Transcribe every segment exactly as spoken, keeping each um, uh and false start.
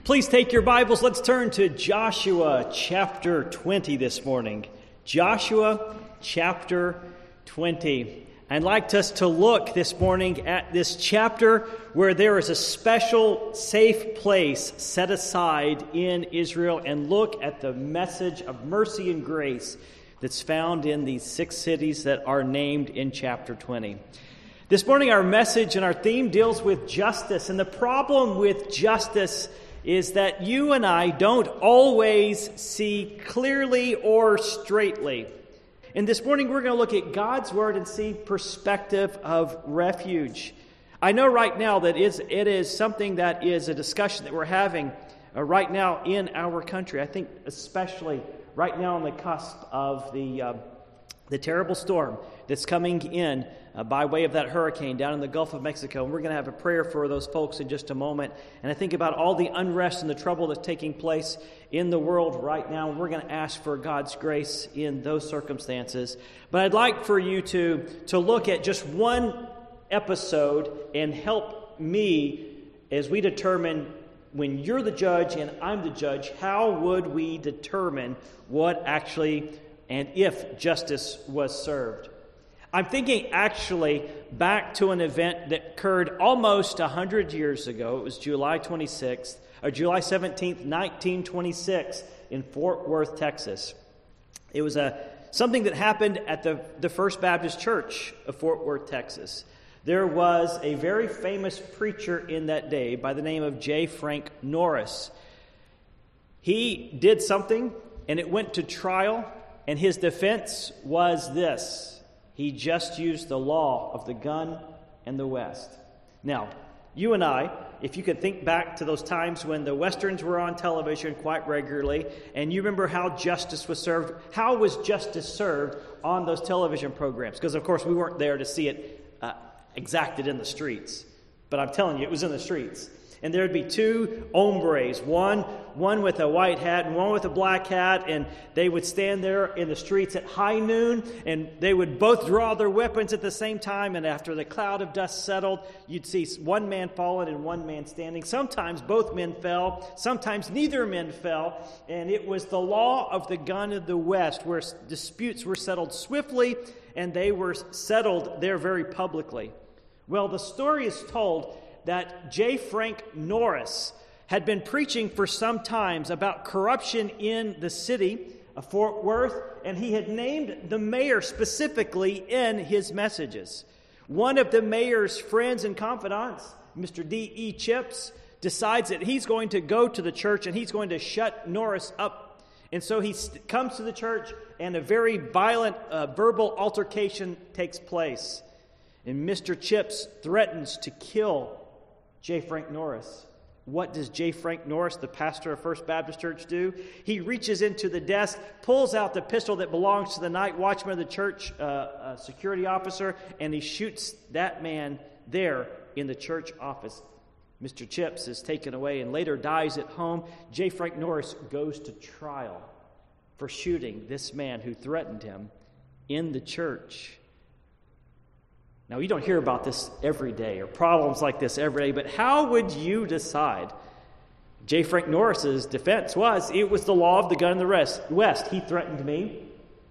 Please take your Bibles. Let's turn to Joshua chapter twenty this morning. Joshua chapter twenty. I'd like us to look this morning at this chapter where there is a special safe place set aside in Israel, and look at the message of mercy and grace that's found in these six cities that are named in chapter twenty. This morning our message and our theme deals with justice, and the problem with justice is that you and I don't always see clearly or straightly. And this morning we're going to look at God's Word and see perspective of refuge. I know right now that is, it is something that is a discussion that we're having uh, right now in our country. I think especially right now on the cusp of the uh, the terrible storm that's coming in uh, by way of that hurricane down in the Gulf of Mexico. And we're going to have a prayer for those folks in just a moment. And I think about all the unrest and the trouble that's taking place in the world right now. And we're going to ask for God's grace in those circumstances. But I'd like for you to, to look at just one episode and help me as we determine, when you're the judge and I'm the judge, how would we determine what actually and if justice was served. I'm thinking actually back to an event that occurred almost one hundred years ago. It was July twenty-sixth, or July seventeenth, nineteen twenty-six in Fort Worth, Texas. It was a something that happened at the, the First Baptist Church of Fort Worth, Texas. There was a very famous preacher in that day by the name of J. Frank Norris. He did something, and it went to trial. And his defense was this: he just used the law of the gun and the West. Now, you and I, if you could think back to those times when the Westerns were on television quite regularly, and you remember how justice was served, how was justice served on those television programs? Because, of course, we weren't there to see it uh, exacted in the streets. But I'm telling you, it was in the streets. And there would be two hombres, one one with a white hat and one with a black hat, and they would stand there in the streets at high noon, and they would both draw their weapons at the same time, and after the cloud of dust settled, you'd see one man fallen and one man standing. Sometimes both men fell, sometimes neither men fell, and it was the law of the gun of the West, where disputes were settled swiftly, and they were settled there very publicly. Well, the story is told that J. Frank Norris had been preaching for some times about corruption in the city of Fort Worth, and he had named the mayor specifically in his messages. One of the mayor's friends and confidants, Mister D E Chips, decides that he's going to go to the church and he's going to shut Norris up. And so he st- comes to the church, and a very violent uh, verbal altercation takes place. And Mister Chips threatens to kill J. Frank Norris. What does J. Frank Norris, the pastor of First Baptist Church, do? He reaches into the desk, pulls out the pistol that belongs to the night watchman of the church uh, uh, security officer, and he shoots that man there in the church office. Mister Chips is taken away and later dies at home. J. Frank Norris goes to trial for shooting this man who threatened him in the church. Now, you don't hear about this every day, or problems like this every day, but how would you decide? J. Frank Norris's defense was, it was the law of the gun and the West. He threatened me.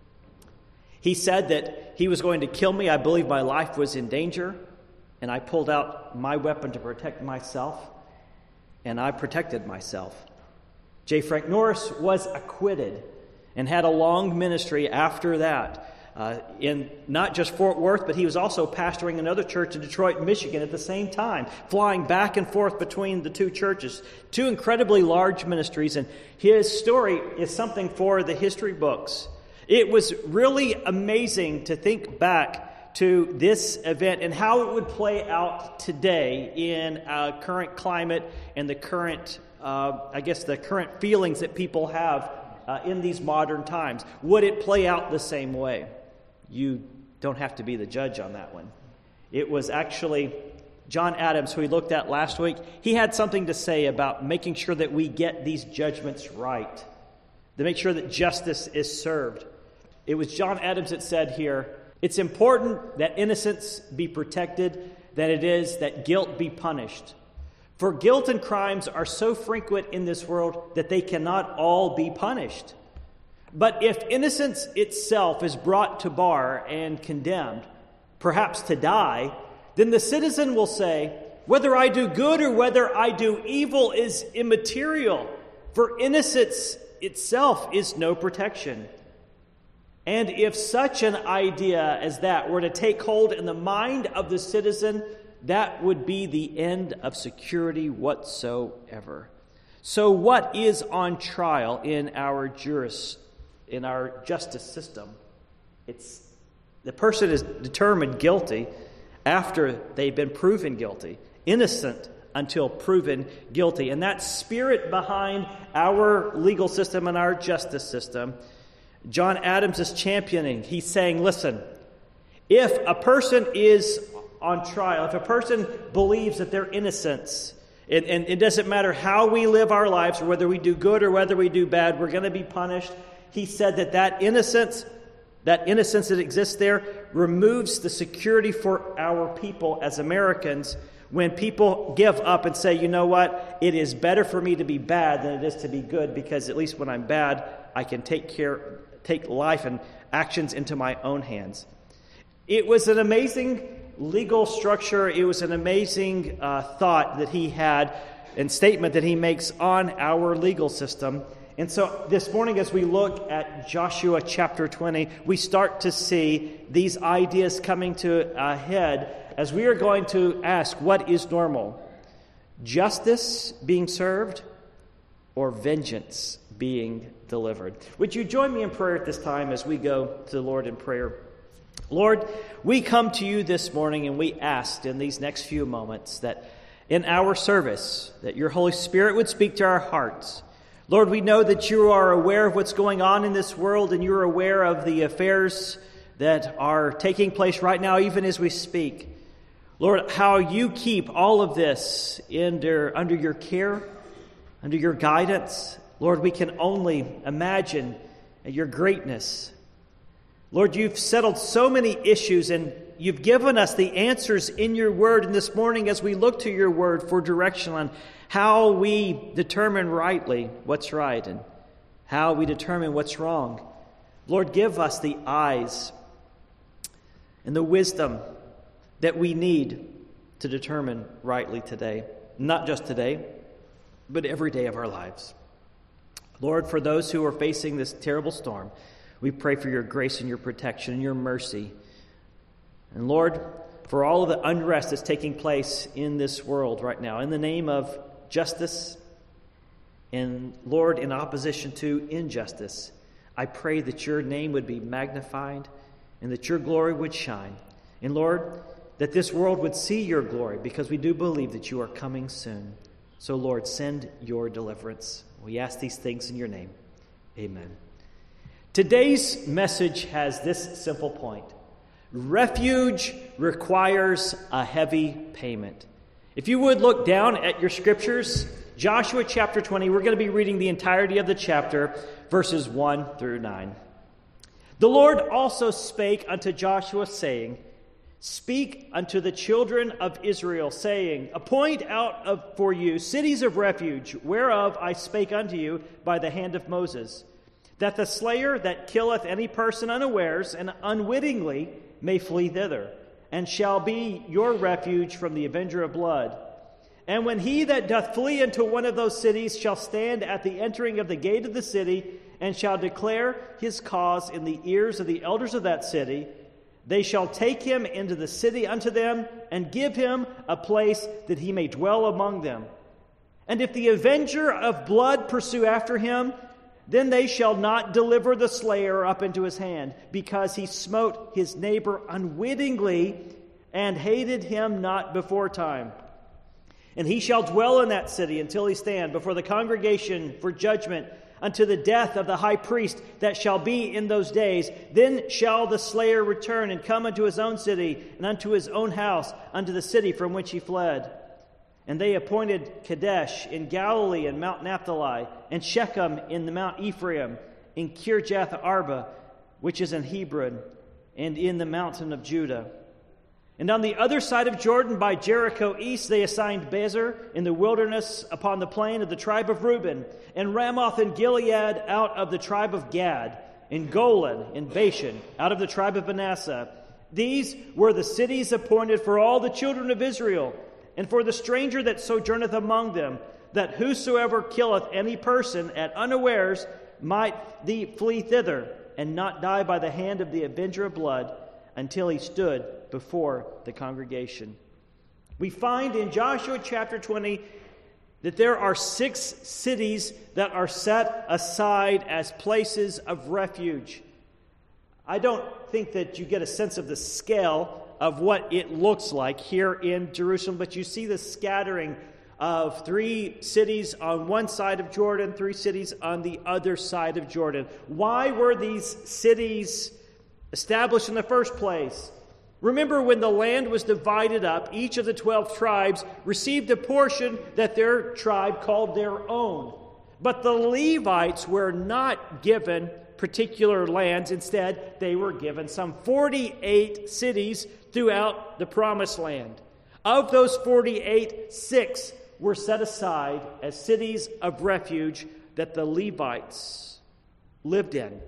He said that he was going to kill me. I believed my life was in danger, and I pulled out my weapon to protect myself, and I protected myself. J. Frank Norris was acquitted and had a long ministry after that. Uh, in not just Fort Worth, but he was also pastoring another church in Detroit, Michigan at the same time, flying back and forth between the two churches, two incredibly large ministries, and his story is something for the history books. It was really amazing to think back to this event and how it would play out today in uh, current climate and the current, uh, I guess, the current feelings that people have uh, in these modern times. Would it play out the same way? You don't have to be the judge on that one. It was actually John Adams, who we looked at last week. He had something to say about making sure that we get these judgments right, to make sure that justice is served. It was John Adams that said here, it's important that innocence be protected than it is that guilt be punished. For guilt and crimes are so frequent in this world that they cannot all be punished. But if innocence itself is brought to bar and condemned, perhaps to die, then the citizen will say, whether I do good or whether I do evil is immaterial, for innocence itself is no protection. And if such an idea as that were to take hold in the mind of the citizen, that would be the end of security whatsoever. So what is on trial in our juris, in our justice system? It's the person is determined guilty after they've been proven guilty, innocent until proven guilty. And that spirit behind our legal system and our justice system, John Adams is championing. He's saying, listen, if a person is on trial, if a person believes that they're innocent, and, and it doesn't matter how we live our lives, or whether we do good or whether we do bad, we're going to be punished. He said that that innocence, that innocence that exists there removes the security for our people as Americans when people give up and say, you know what, it is better for me to be bad than it is to be good, because at least when I'm bad, I can take care, take life and actions into my own hands. It was an amazing legal structure. It was an amazing uh, thought that he had and statement that he makes on our legal system. And so this morning, as we look at Joshua chapter twenty, we start to see these ideas coming to a head as we are going to ask, what is normal? Justice being served or vengeance being delivered? Would you join me in prayer at this time as we go to the Lord in prayer? Lord, we come to you this morning and we ask in these next few moments that in our service, that your Holy Spirit would speak to our hearts. Lord, we know that you are aware of what's going on in this world, and you're aware of the affairs that are taking place right now, even as we speak. Lord, how you keep all of this under, under your care, under your guidance. Lord, we can only imagine your greatness. Lord, you've settled so many issues, and you've given us the answers in your word. And this morning, as we look to your word for direction on how we determine rightly what's right and how we determine what's wrong, Lord, give us the eyes and the wisdom that we need to determine rightly today. Not just today, but every day of our lives. Lord, for those who are facing this terrible storm, we pray for your grace and your protection and your mercy. And Lord, for all of the unrest that's taking place in this world right now, in the name of justice, and Lord, in opposition to injustice, I pray that your name would be magnified and that your glory would shine. And Lord, that this world would see your glory, because we do believe that you are coming soon. So Lord, send your deliverance. We ask these things in your name. Amen. Today's message has this simple point. Refuge requires a heavy payment. If you would look down at your scriptures, Joshua chapter twenty, we're going to be reading the entirety of the chapter, verses one through nine. The Lord also spake unto Joshua, saying, Speak unto the children of Israel, saying, Appoint out of, for you cities of refuge, whereof I spake unto you by the hand of Moses, that the slayer that killeth any person unawares and unwittingly may flee thither, and shall be your refuge from the avenger of blood. And when he that doth flee into one of those cities shall stand at the entering of the gate of the city, and shall declare his cause in the ears of the elders of that city, they shall take him into the city unto them, and give him a place that he may dwell among them. And if the avenger of blood pursue after him, then they shall not deliver the slayer up into his hand, because he smote his neighbor unwittingly, and hated him not before time. And he shall dwell in that city until he stand before the congregation for judgment, unto the death of the high priest that shall be in those days. Then shall the slayer return and come unto his own city, and unto his own house, unto the city from which he fled. And they appointed Kadesh in Galilee and Mount Naphtali, and Shechem in the Mount Ephraim, in Kirjath Arba, which is in Hebron, and in the mountain of Judah. And on the other side of Jordan, by Jericho east, they assigned Bezer in the wilderness upon the plain of the tribe of Reuben, and Ramoth and Gilead out of the tribe of Gad, and Golan in Bashan out of the tribe of Manasseh. These were the cities appointed for all the children of Israel, and for the stranger that sojourneth among them, that whosoever killeth any person at unawares might thee flee thither, and not die by the hand of the avenger of blood, until he stood before the congregation. We find in Joshua chapter twenty that there are six cities that are set aside as places of refuge. I don't think that you get a sense of the scale of what it looks like here in Jerusalem, but you see the scattering of three cities on one side of Jordan, three cities on the other side of Jordan. Why were these cities established in the first place? Remember, when the land was divided up, each of the twelve tribes received a portion that their tribe called their own. But the Levites were not given particular lands. Instead, they were given some forty-eight cities throughout the Promised Land. Of those forty-eight, six were set aside as cities of refuge that the Levites lived in.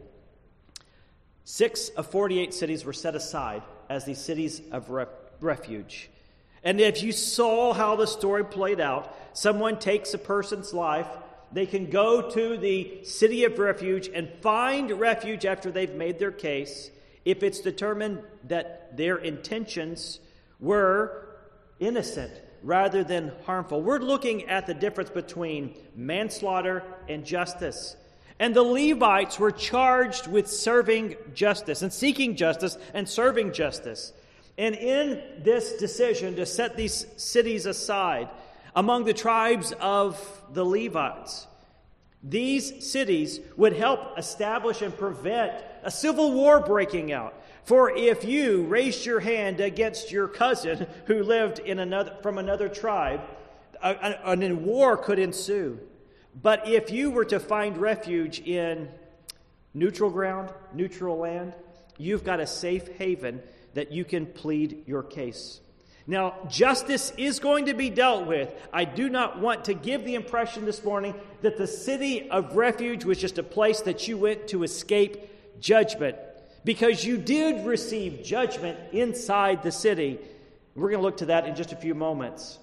Six of forty-eight cities were set aside as these cities of ref- refuge. And if you saw how the story played out, someone takes a person's life, they can go to the city of refuge and find refuge after they've made their case if it's determined that their intentions were innocent rather than harmful. We're looking at the difference between manslaughter and justice. And the Levites were charged with serving justice and seeking justice and serving justice. And in this decision to set these cities aside among the tribes of the Levites, these cities would help establish and prevent a civil war breaking out. For if you raised your hand against your cousin who lived in another from another tribe, a, a, a war could ensue. But if you were to find refuge in neutral ground, neutral land, you've got a safe haven that you can plead your case. Now, justice is going to be dealt with. I do not want to give the impression this morning that the city of refuge was just a place that you went to escape judgment, because you did receive judgment inside the city. We're going to look to that in just a few moments.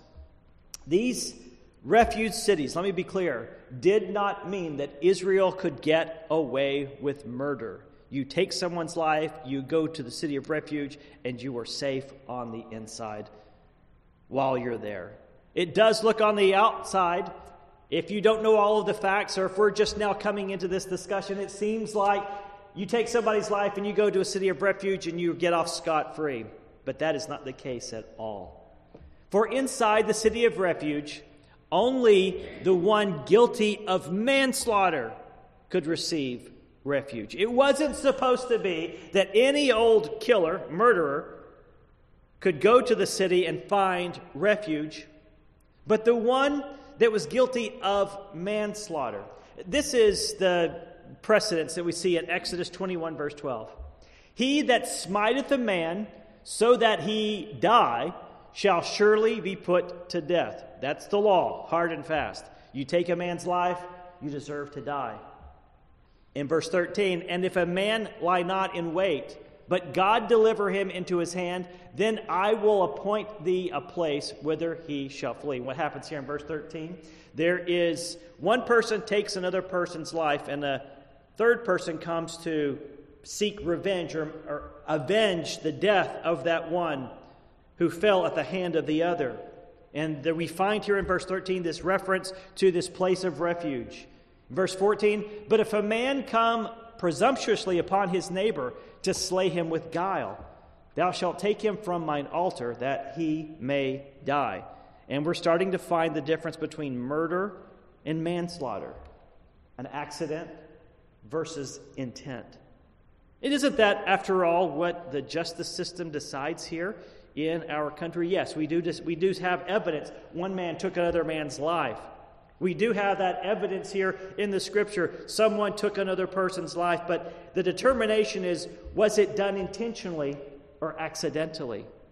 These refuge cities, let me be clear, did not mean that Israel could get away with murder. You take someone's life, you go to the city of refuge, and you are safe on the inside while you're there. It does look on the outside, if you don't know all of the facts, or if we're just now coming into this discussion, it seems like you take somebody's life and you go to a city of refuge and you get off scot-free. But that is not the case at all. For inside the city of refuge, only the one guilty of manslaughter could receive refuge. It wasn't supposed to be that any old killer, murderer, could go to the city and find refuge, but the one that was guilty of manslaughter. This is the precedence that we see in Exodus twenty-one, verse twelve. He that smiteth a man so that he die shall surely be put to death. That's the law, hard and fast. You take a man's life, you deserve to die. In verse thirteen, and if a man lie not in wait, but God deliver him into his hand, then I will appoint thee a place whither he shall flee. What happens here in verse thirteen? There is one person takes another person's life, and a third person comes to seek revenge or, or avenge the death of that one who fell at the hand of the other. And there we find here in verse thirteen this reference to this place of refuge. Verse fourteen, but if a man come presumptuously upon his neighbor to slay him with guile, thou shalt take him from mine altar that he may die. And we're starting to find the difference between murder and manslaughter, an accident versus intent. It isn't that, after all, what the justice system decides here in our country. Yes, we do we do have evidence. One man took another man's life. We do have that evidence here in the Scripture. Someone took another person's life, but the determination is, was it done intentionally or accidentally?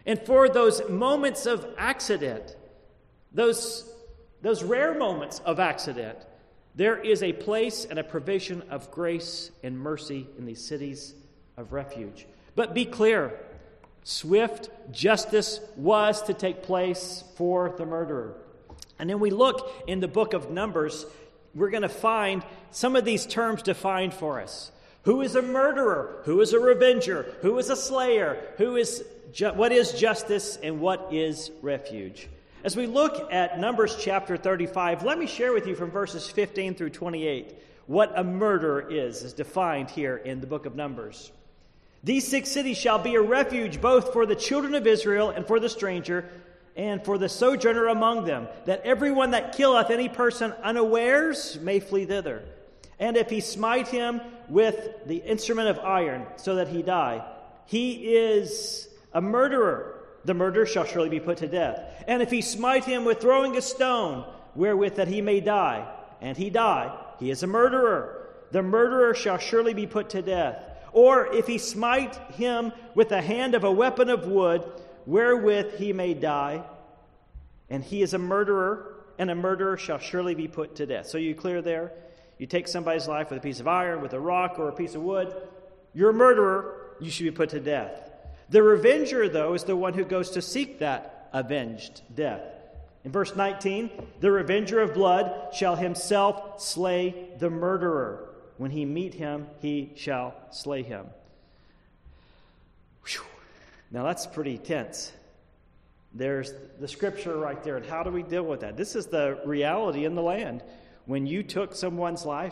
And for those moments of accident, those, those rare moments of accident, there is a place and a provision of grace and mercy in these cities of refuge. But be clear, swift justice was to take place for the murderer. And then we look in the book of Numbers, we're going to find some of these terms defined for us. Who is a murderer? Who is a revenger? Who is a slayer? Who is ju- what is justice and what is refuge? As we look at Numbers chapter thirty-five, let me share with you from verses fifteen through twenty-eight what a murderer is, is defined here in the book of Numbers. These six cities shall be a refuge both for the children of Israel and for the stranger and for the sojourner among them, that everyone that killeth any person unawares may flee thither. And if he smite him with the instrument of iron, so that he die, he is a murderer. The murderer shall surely be put to death. And if he smite him with throwing a stone, wherewith that he may die, and he die, he is a murderer. The murderer shall surely be put to death. Or if he smite him with the hand of a weapon of wood, wherewith he may die, and he is a murderer, and a murderer shall surely be put to death. So you clear there? You take somebody's life with a piece of iron, with a rock, or a piece of wood, you're a murderer, you should be put to death. The revenger, though, is the one who goes to seek that avenged death. In verse nineteen, the revenger of blood shall himself slay the murderer. When he meet him, he shall slay him. Whew. Now that's pretty tense. There's the scripture right there. And how do we deal with that? This is the reality in the land. When you took someone's life,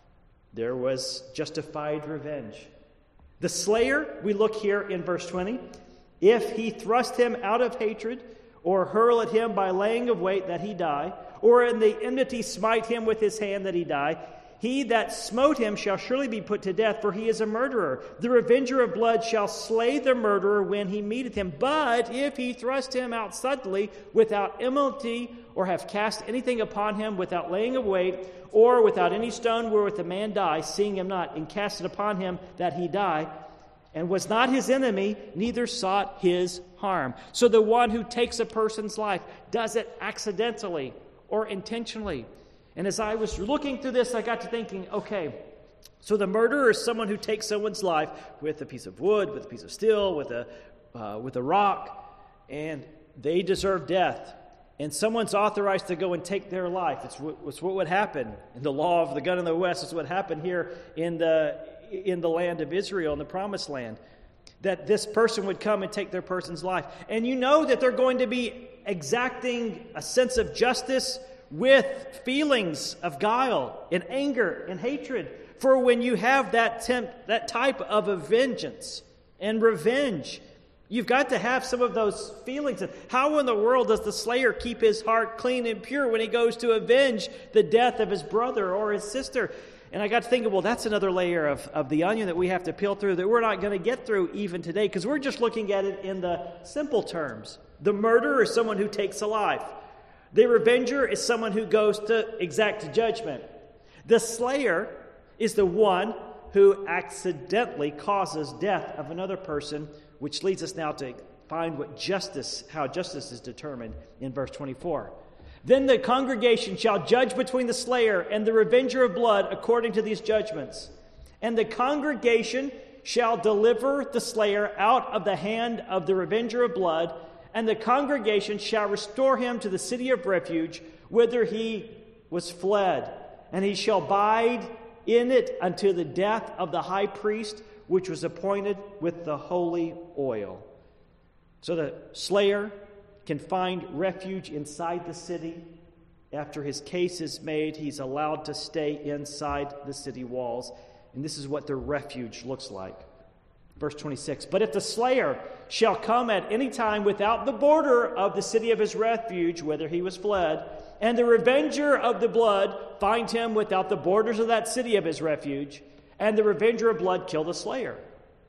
there was justified revenge. The slayer, we look here in verse twenty, if he thrust him out of hatred, or hurl at him by laying of weight that he die, or in the enmity smite him with his hand that he die, he that smote him shall surely be put to death, for he is a murderer. The revenger of blood shall slay the murderer when he meeteth him. But if he thrust him out suddenly, without enmity, or have cast anything upon him without laying of weight, or without any stone wherewith the man die, seeing him not, and cast it upon him that he die, and was not his enemy, neither sought his harm. So the one who takes a person's life does it accidentally or intentionally. And as I was looking through this, I got to thinking, okay, so the murderer is someone who takes someone's life with a piece of wood, with a piece of steel, with a uh, with a rock, and they deserve death. And someone's authorized to go and take their life. It's what, it's what would happen in the law of the gun in the West. It's what happened here in the in the land of Israel, in the Promised Land, that this person would come and take their person's life. And you know that they're going to be exacting a sense of justice with feelings of guile and anger and hatred. For when you have that temp, that type of a vengeance and revenge, you've got to have some of those feelings. How in the world does the slayer keep his heart clean and pure when he goes to avenge the death of his brother or his sister? And I got to thinking, well, that's another layer of, of the onion that we have to peel through that we're not going to get through even today, because we're just looking at it in the simple terms. The murderer is someone who takes a life. The revenger is someone who goes to exact judgment. The slayer is the one who accidentally causes death of another person, which leads us now to find what justice, how justice is determined in verse twenty-four. Then the congregation shall judge between the slayer and the revenger of blood according to these judgments. And the congregation shall deliver the slayer out of the hand of the revenger of blood, and the congregation shall restore him to the city of refuge, whither he was fled. And he shall abide in it until the death of the high priest, which was appointed with the holy oil. So the slayer can find refuge inside the city. After his case is made, he's allowed to stay inside the city walls. And this is what the refuge looks like. Verse twenty-six, but if the slayer shall come at any time without the border of the city of his refuge, whither he was fled, and the revenger of the blood find him without the borders of that city of his refuge, and the revenger of blood kill the slayer,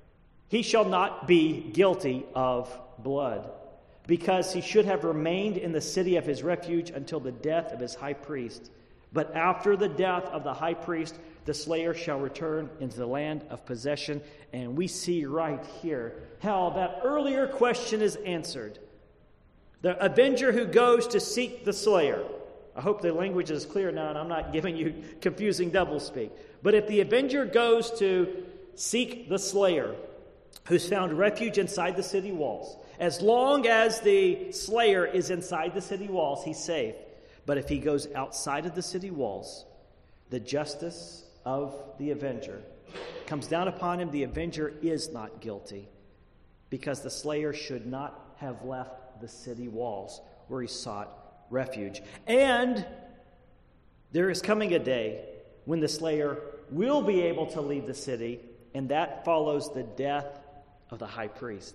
he shall not be guilty of blood, because he should have remained in the city of his refuge until the death of his high priest. But after the death of the high priest, the slayer shall return into the land of possession. And we see right here how that earlier question is answered. The avenger who goes to seek the slayer. I hope the language is clear now and I'm not giving you confusing doublespeak. But if the avenger goes to seek the slayer, who's found refuge inside the city walls, as long as the slayer is inside the city walls, he's safe. But if he goes outside of the city walls, the justice of the avenger comes down upon him. The avenger is not guilty because the slayer should not have left the city walls where he sought refuge. And there is coming a day when the slayer will be able to leave the city, and that follows the death of the high priest.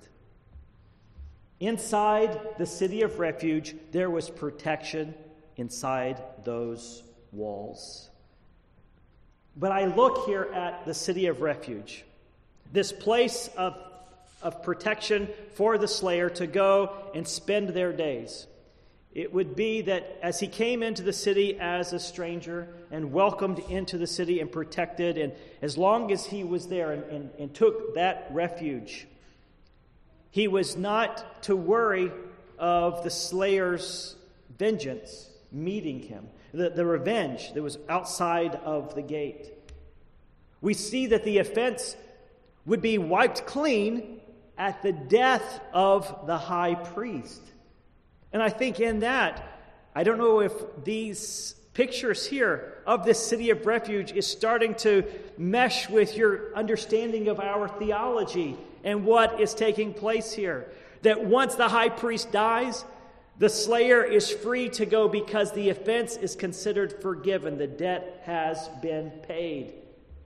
Inside the city of refuge, there was protection inside those walls. But I look here at the city of refuge, this place of, of protection for the slayer to go and spend their days. It would be that as he came into the city as a stranger and welcomed into the city and protected, and as long as he was there and, and, and took that refuge, he was not to worry of the slayer's vengeance meeting him, the, the revenge that was outside of the gate. We see that the offense would be wiped clean at the death of the high priest. And I think in that, I don't know if these pictures here of this city of refuge is starting to mesh with your understanding of our theology and what is taking place here. That once the high priest dies, the slayer is free to go because the offense is considered forgiven. The debt has been paid.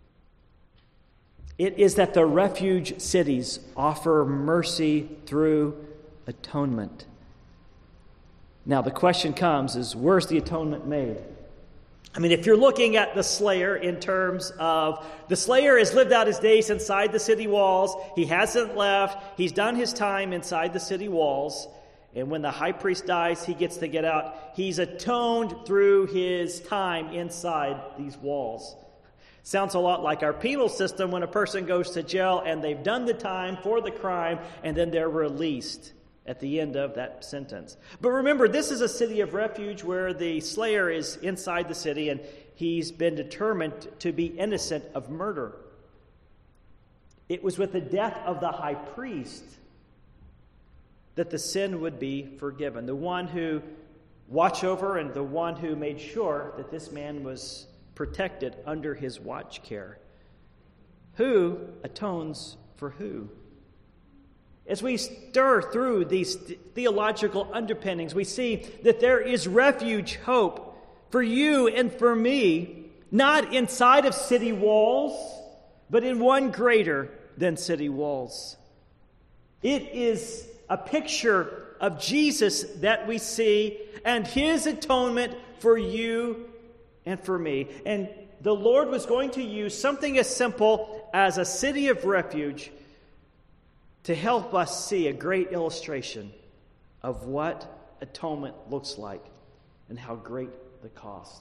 It is that the refuge cities offer mercy through atonement. Now the question comes is, where's the atonement made? I mean, if you're looking at the slayer in terms of the slayer has lived out his days inside the city walls, he hasn't left, he's done his time inside the city walls, and when the high priest dies, he gets to get out. He's atoned through his time inside these walls. Sounds a lot like our penal system when a person goes to jail and they've done the time for the crime and then they're released at the end of that sentence. But remember, this is a city of refuge where the slayer is inside the city and he's been determined to be innocent of murder. It was with the death of the high priest that the sin would be forgiven. The one who watched over and the one who made sure that this man was protected under his watch care. Who atones for who? As we stir through these theological underpinnings, we see that there is refuge, hope for you and for me, not inside of city walls, but in one greater than city walls. It is a picture of Jesus that we see and his atonement for you and for me. And the Lord was going to use something as simple as a city of refuge to help us see a great illustration of what atonement looks like and how great the cost.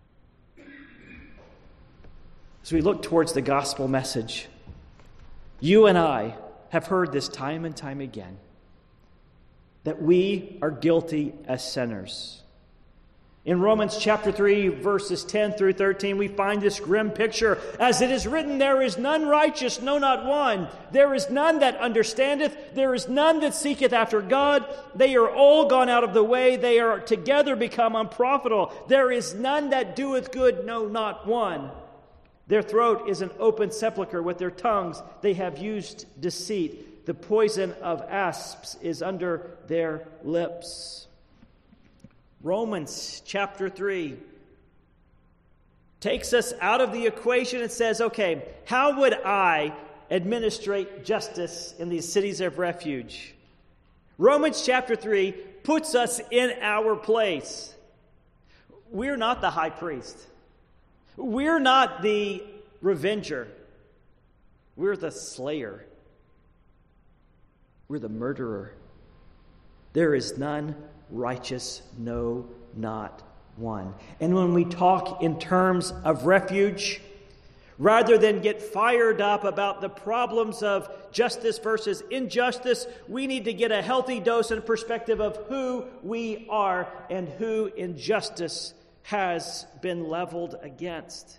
As we look towards the gospel message, you and I have heard this time and time again, that we are guilty as sinners. In Romans chapter three, verses ten through thirteen, we find this grim picture. As it is written, there is none righteous, no, not one. There is none that understandeth. There is none that seeketh after God. They are all gone out of the way. They are together become unprofitable. There is none that doeth good, no, not one. Their throat is an open sepulchre. With their tongues they have used deceit. The poison of asps is under their lips. Romans chapter three takes us out of the equation and says, okay, how would I administrate justice in these cities of refuge? Romans chapter three puts us in our place. We're not the high priest. We're not the revenger. We're the slayer. We're the murderer. There is none righteous, no, not one. And when we talk in terms of refuge, rather than get fired up about the problems of justice versus injustice, we need to get a healthy dose and perspective of who we are and who injustice has been leveled against.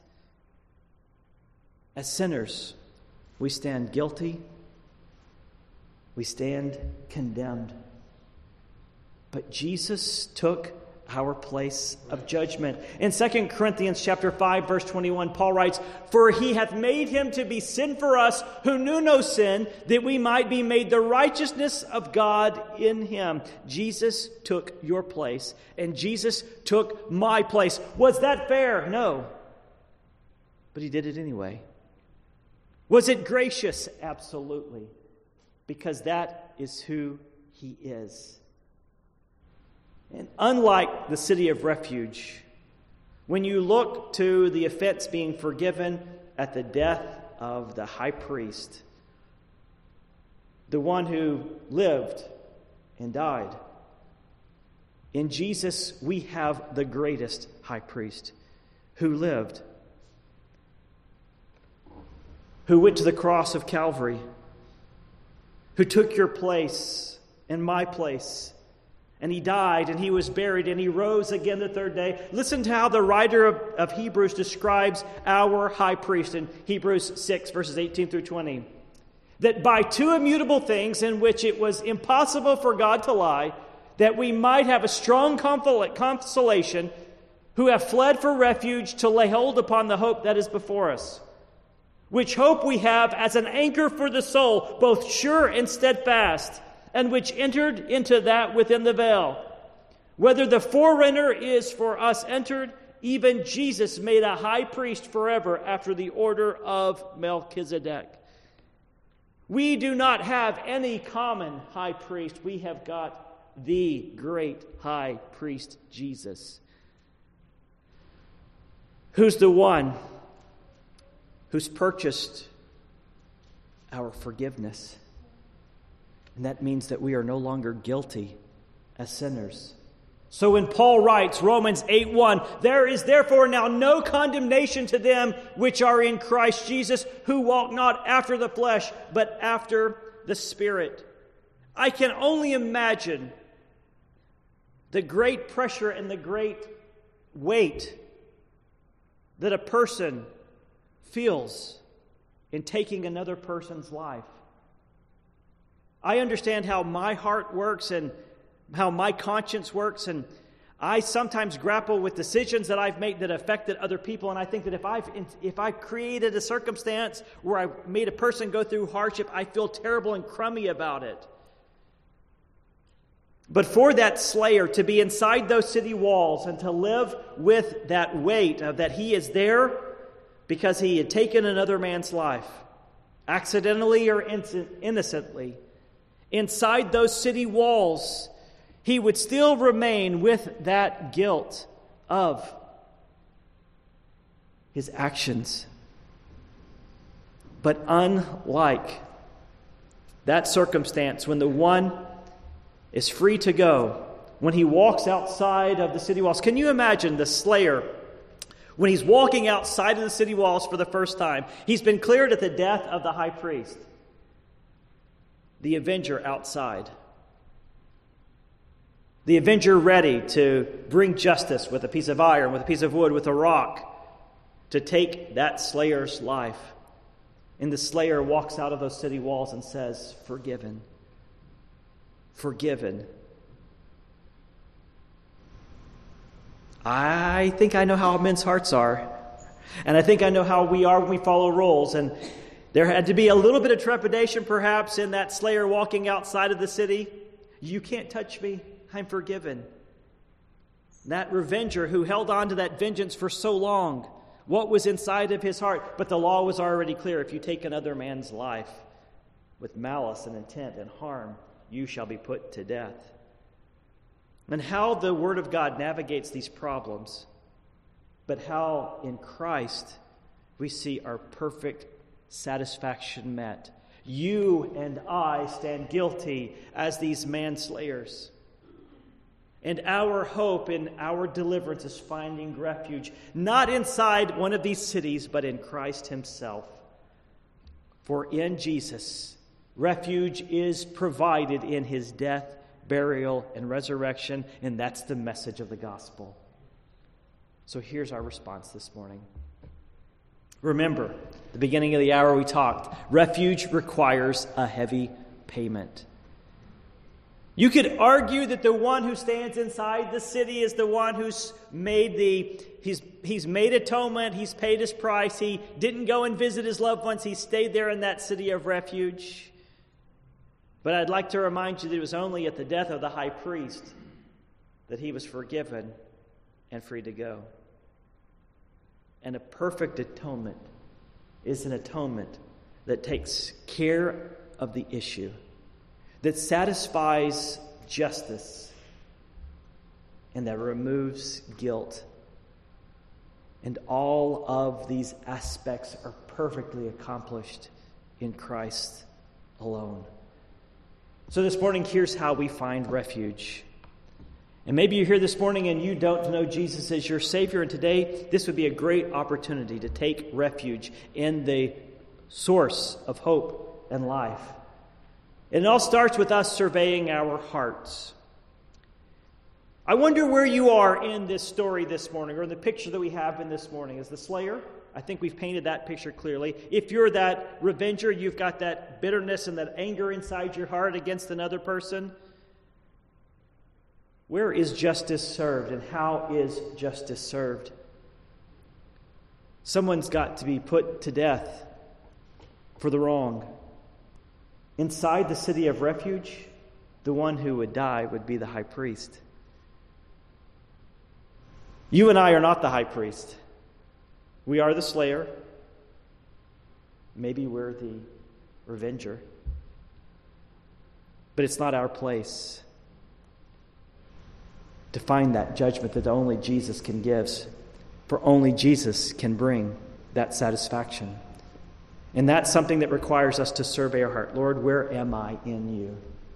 As sinners, we stand guilty. We stand condemned. But Jesus took our place of judgment. In Second Corinthians chapter five, verse twenty-one, Paul writes, "For he hath made him to be sin for us who knew no sin, that we might be made the righteousness of God in him." Jesus took your place, and Jesus took my place. Was that fair? No. But he did it anyway. Was it gracious? Absolutely. Because that is who he is. And unlike the city of refuge, when you look to the offense being forgiven at the death of the high priest, the one who lived and died, in Jesus we have the greatest high priest who lived, who went to the cross of Calvary, who took your place and my place. And he died, and he was buried, and he rose again the third day. Listen to how the writer of, of Hebrews describes our high priest in Hebrews six, verses eighteen through twenty. That by two immutable things in which it was impossible for God to lie, that we might have a strong consolation, who have fled for refuge to lay hold upon the hope that is before us. Which hope we have as an anchor for the soul, both sure and steadfast, and which entered into that within the veil. Whether the forerunner is for us entered, even Jesus made a high priest forever after the order of Melchizedek. We do not have any common high priest. We have got the great high priest, Jesus, who's the one who's purchased our forgiveness. And that means that we are no longer guilty as sinners. So when Paul writes, Romans eight one, "There is therefore now no condemnation to them which are in Christ Jesus, who walk not after the flesh, but after the Spirit." I can only imagine the great pressure and the great weight that a person feels in taking another person's life. I understand how my heart works and how my conscience works, and I sometimes grapple with decisions that I've made that affected other people, and I think that if I've if I created a circumstance where I made a person go through hardship, I feel terrible and crummy about it. But for that slayer to be inside those city walls and to live with that weight of that he is there because he had taken another man's life, accidentally or innocently, inside those city walls, he would still remain with that guilt of his actions. But unlike that circumstance, when the one is free to go, when he walks outside of the city walls, can you imagine the slayer when he's walking outside of the city walls for the first time? He's been cleared at the death of the high priest. The avenger outside. The avenger ready to bring justice with a piece of iron, with a piece of wood, with a rock, to take that slayer's life. And the slayer walks out of those city walls and says, "Forgiven. Forgiven." I think I know how men's hearts are. And I think I know how we are when we follow rules. And there had to be a little bit of trepidation, perhaps, in that slayer walking outside of the city. You can't touch me. I'm forgiven. That revenger who held on to that vengeance for so long, what was inside of his heart? But the law was already clear. If you take another man's life with malice and intent and harm, you shall be put to death. And how the Word of God navigates these problems, but how in Christ we see our perfect satisfaction met. You and I stand guilty as these manslayers. And our hope in our deliverance is finding refuge, not inside one of these cities, but in Christ himself. For in Jesus, refuge is provided in his death, burial, and resurrection, and that's the message of the gospel. So here's our response this morning. Remember, at the beginning of the hour we talked, refuge requires a heavy payment. You could argue that the one who stands inside the city is the one who's made the he's he's made atonement, he's paid his price, he didn't go and visit his loved ones, he stayed there in that city of refuge. But I'd like to remind you that it was only at the death of the high priest that he was forgiven and free to go. And a perfect atonement is an atonement that takes care of the issue, that satisfies justice, and that removes guilt. And all of these aspects are perfectly accomplished in Christ alone. So this morning, here's how we find refuge. And maybe you're here this morning and you don't know Jesus as your Savior, and today this would be a great opportunity to take refuge in the source of hope and life. And it all starts with us surveying our hearts. I wonder where you are in this story this morning, or in the picture that we have in this morning. As the slayer, I think we've painted that picture clearly. If you're that revenger, you've got that bitterness and that anger inside your heart against another person. Where is justice served, and how is justice served? Someone's got to be put to death for the wrong. Inside the city of refuge, the one who would die would be the high priest. You and I are not the high priest. We are the slayer. Maybe we're the revenger. But it's not our place to find that judgment that only Jesus can give, for only Jesus can bring that satisfaction. And that's something that requires us to survey our heart. Lord, where am I in you?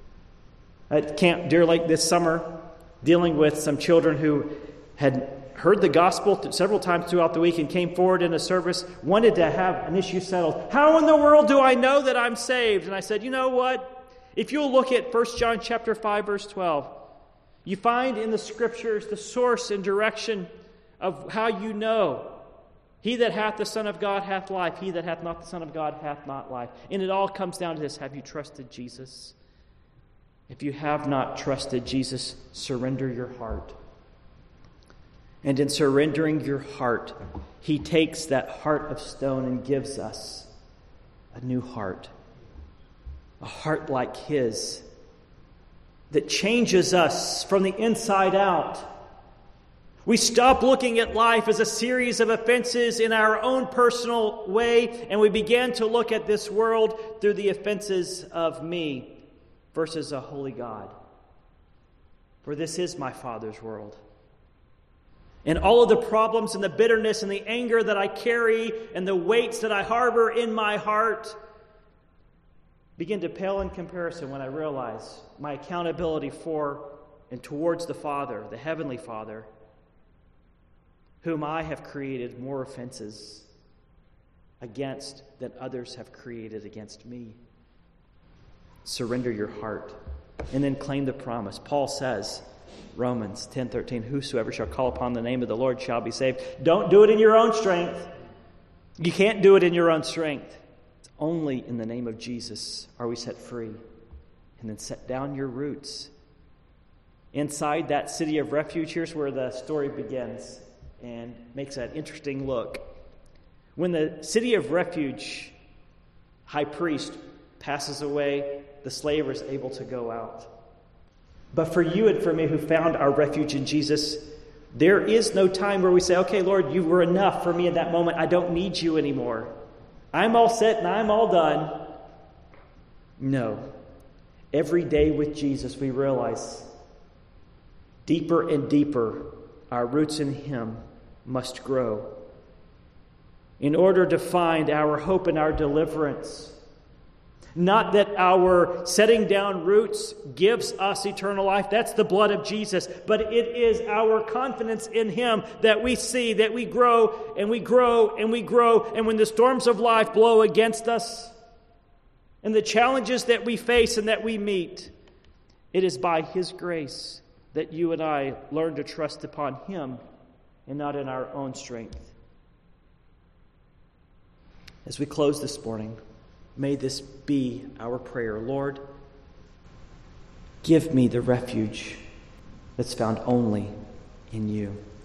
At Camp Deer Lake this summer, dealing with some children who had heard the gospel several times throughout the week and came forward in a service, wanted to have an issue settled. How in the world do I know that I'm saved? And I said, you know what? If you'll look at First John chapter five, verse twelve, you find in the Scriptures the source and direction of how you know. He that hath the Son of God hath life. He that hath not the Son of God hath not life. And it all comes down to this. Have you trusted Jesus? If you have not trusted Jesus, surrender your heart. And in surrendering your heart, he takes that heart of stone and gives us a new heart. A heart like his, that changes us from the inside out. We stop looking at life as a series of offenses in our own personal way, and we begin to look at this world through the offenses of me versus a holy God. For this is my Father's world. And all of the problems and the bitterness and the anger that I carry and the weights that I harbor in my heart begin to pale in comparison when I realize my accountability for and towards the Father, the Heavenly Father, whom I have created more offenses against than others have created against me. Surrender your heart and then claim the promise. Paul says, Romans ten thirteen, whosoever shall call upon the name of the Lord shall be saved. Don't do it in your own strength. You can't do it in your own strength. It's only in the name of Jesus are we set free. And then set down your roots. Inside that city of refuge, here's where the story begins and makes an interesting look. When the city of refuge high priest passes away, the slaver is able to go out. But for you and for me who found our refuge in Jesus, there is no time where we say, okay, Lord, you were enough for me in that moment. I don't need you anymore. I'm all set and I'm all done. No. Every day with Jesus, we realize deeper and deeper our roots in him must grow. In order to find our hope and our deliverance, Not that our setting down roots gives us eternal life. That's the blood of Jesus. But it is our confidence in Him that we see, that we grow and we grow and we grow. And when the storms of life blow against us and the challenges that we face and that we meet, it is by His grace that you and I learn to trust upon Him and not in our own strength. As we close this morning, may this be our prayer. Lord, give me the refuge that's found only in you.